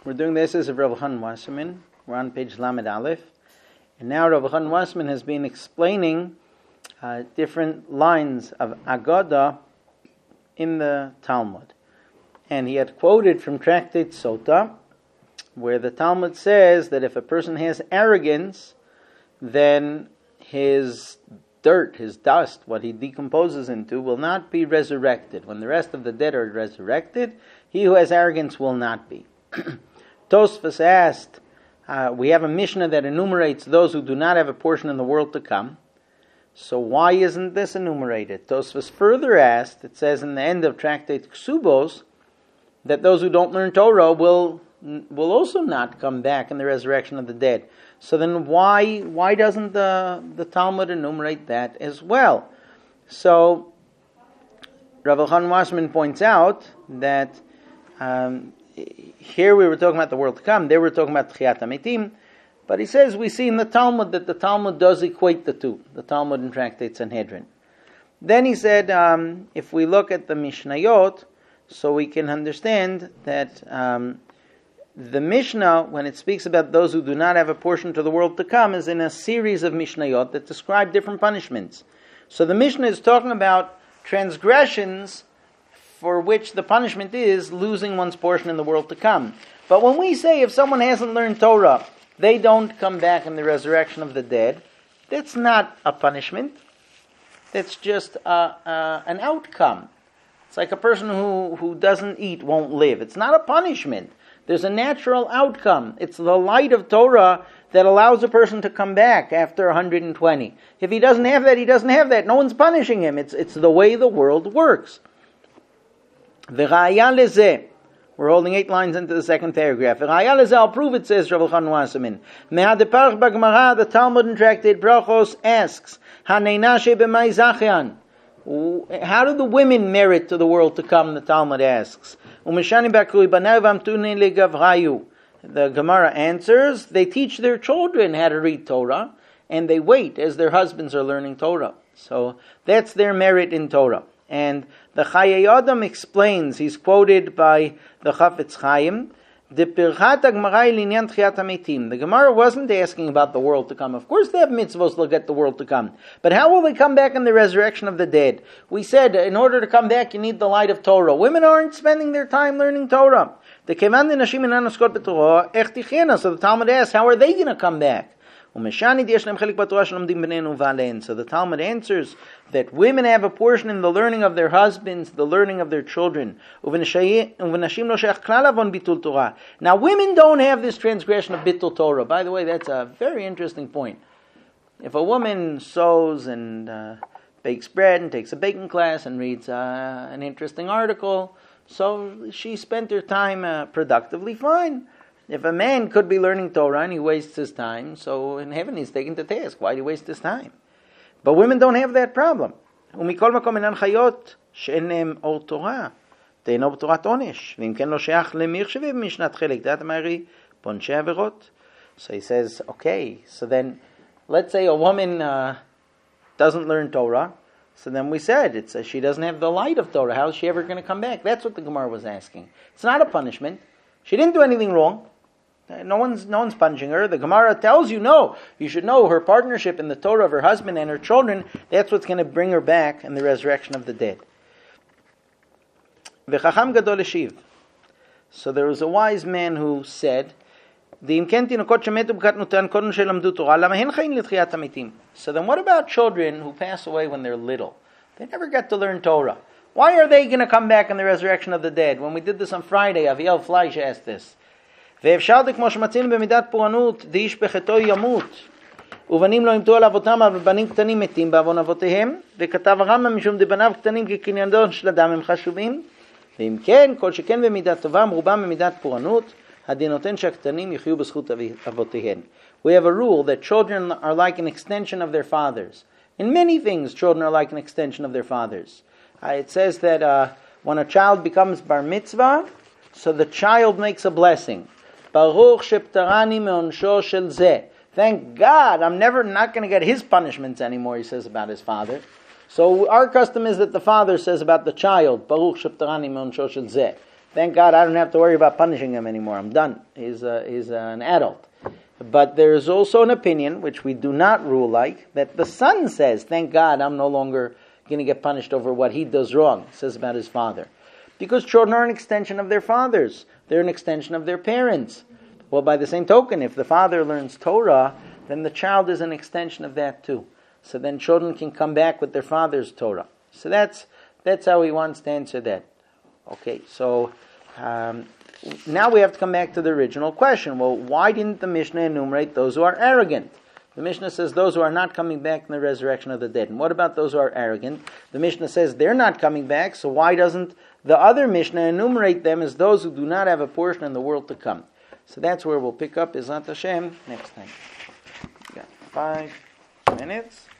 We're doing the essays of Rav Chanan Wasserman. We're on page Lamed Aleph. And now Rav Chanan Wasserman has been explaining different lines of Agada in the Talmud. And he had quoted from Tractate Sota, where the Talmud says that if a person has arrogance, then his dirt, his dust, what he decomposes into, will not be resurrected. When the rest of the dead are resurrected, he who has arrogance will not be. Tosfos asked, we have a Mishnah that enumerates those who do not have a portion in the world to come. So why isn't this enumerated? Tosfos further asked, it says in the end of Tractate Ksubos, that those who don't learn Torah will also not come back in the resurrection of the dead. So then why doesn't the Talmud enumerate that as well? So Rav Chanan Wasserman points out that here we were talking about the world to come, there we're talking about Tchiyat HaMetim, but he says we see in the Talmud that the Talmud does equate the two, the Talmud and Tractate Sanhedrin. Then he said, if we look at the Mishnayot, so we can understand that the Mishnah, when it speaks about those who do not have a portion to the world to come, is in a series of Mishnayot that describe different punishments. So the Mishnah is talking about transgressions for which the punishment is losing one's portion in the world to come. But when we say if someone hasn't learned Torah, they don't come back in the resurrection of the dead, that's not a punishment. That's just an outcome. It's like a person who doesn't eat won't live. It's not a punishment. There's a natural outcome. It's the light of Torah that allows a person to come back after 120. If he doesn't have that, he doesn't have that. No one's punishing him. It's the way the world works. V'ra'aya lezeh. We're holding 8 lines into the second paragraph. V'ra'aya lezeh, I'll prove it, says Rav Chanan Wasserman. Me'adeparch b'Gemara, the Talmud in Tractate Brachos asks, Haneinashe b'mai zachian. How do the women merit to the world to come, the Talmud asks. The Gemara answers, they teach their children how to read Torah, and they wait as their husbands are learning Torah. So that's their merit in Torah. And the Chayei Adam explains, he's quoted by the Chafetz Chaim, the Gemara wasn't asking about the world to come. Of course they have mitzvos to look at the world to come. But how will they come back in the resurrection of the dead? We said, in order to come back, you need the light of Torah. Women aren't spending their time learning Torah. So the Talmud asks, how are they going to come back? So the Talmud answers that women have a portion in the learning of their husbands, the learning of their children. Now women don't have this transgression of Bittul Torah. By the way, that's a very interesting point. If a woman sews and bakes bread and takes a baking class and reads an interesting article, so she spent her time productively, fine. If a man could be learning Torah and he wastes his time, so in heaven he's taken to task. Why do he waste his time? But women don't have that problem. So he says, okay, so then let's say a woman doesn't learn Torah. So then we said, she doesn't have the light of Torah. How is she ever going to come back? That's what the Gemara was asking. It's not a punishment. She didn't do anything wrong. No one's punishing her. The Gemara tells you, no, you should know her partnership in the Torah of her husband and her children, that's what's going to bring her back in the resurrection of the dead. V'chacham gadol eshiv. So there was a wise man who said, so then what about children who pass away when they're little? They never get to learn Torah. Why are they going to come back in the resurrection of the dead? When we did this on Friday, Aviel Fleisch asked this. ואפשר כמו שמצאנו במידת פורענות, דאיש בחטאו ימות, ובנים לא ימתו על אבותם, אבל בנים קטנים מתים בעוון אבותיהם, וכתב הרמב"ם משום דבניו קטנים כקניינו של אדם הם חשובים, ואם כן, כל שכן במידת טובם, רובם במידת פורענות, הדין נותן שהקטנים יחיו בזכות אבותיהם. We have a rule that children are like an extension of their fathers. In many things, children are like an extension of their fathers. It says that when a child becomes bar mitzvah, so the child makes a blessing. Baruch sheptarani me'onsho shel zeh. Thank God, I'm not going to get his punishments anymore, he says about his father. So our custom is that the father says about the child, Baruch sheptarani me'onsho shel zeh. thank God I don't have to worry about punishing him anymore. I'm done. He's an adult. But there's also an opinion, which we do not rule like, that the son says, thank God I'm no longer going to get punished over what he does wrong, says about his father. Because children are an extension of their fathers. They're an extension of their parents. Well, by the same token, if the father learns Torah, then the child is an extension of that too. So then children can come back with their father's Torah. So that's how he wants to answer that. Okay, so now we have to come back to the original question. Well, why didn't the Mishnah enumerate those who are arrogant? The Mishnah says those who are not coming back in the resurrection of the dead. And what about those who are arrogant? The Mishnah says they're not coming back, so why doesn't the other Mishnah enumerate them as those who do not have a portion in the world to come? So that's where we'll pick up Izat Hashem next time. We got 5 minutes.